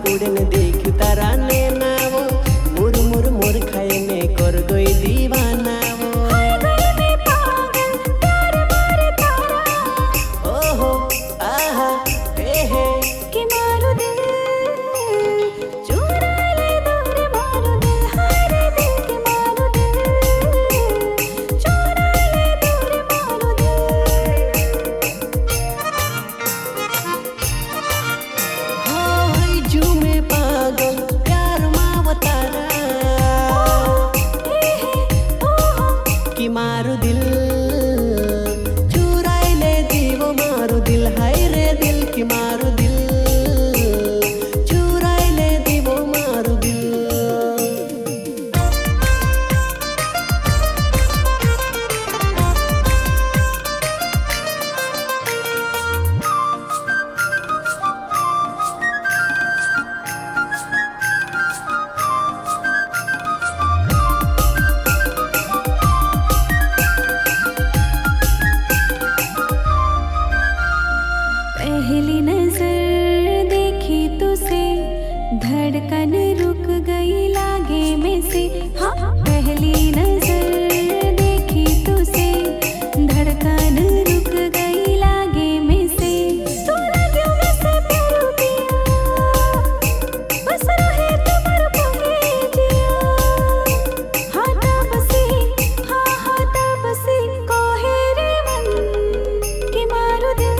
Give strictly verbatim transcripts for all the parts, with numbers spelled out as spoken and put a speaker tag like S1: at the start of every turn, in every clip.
S1: उड़न देखू तारा नैना वो मुर मुर मुर खाए में कर गई दीवाना वो ओहो आहा हे हे
S2: कि मारो दिल चुरा ले दूर मारो दिल हाय रे दिल कि मारो दिल चुरा ले दूर मारो दिल
S1: हाय झूमे पागल प्यार मावतारा कि मारो दिल चुराई ले दीवो मारो दिल हाय रे दिल कि मारो दिल चुराई ले दीवो मारो दिल
S2: पहली नजर देखी तुसे धड़कन रुक गई लागे में से हाँ पहली नजर देखी तुसे धड़कन रुक गई लागे में से तू लगे में से प्यार पिया बस रहे तुम्हारे पंगे जिया हाँ तब से हाँ हाँ तब से कोहे रे मन कि मारो दिल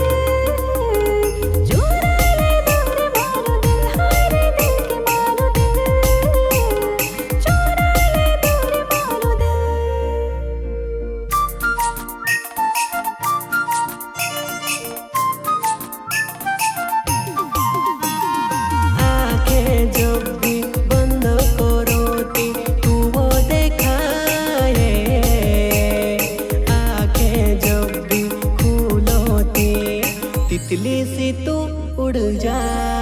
S1: जब भी बंद करोती तू वो देखाए आंखें जब भी खोलोती तितली सी तू उड़ जा।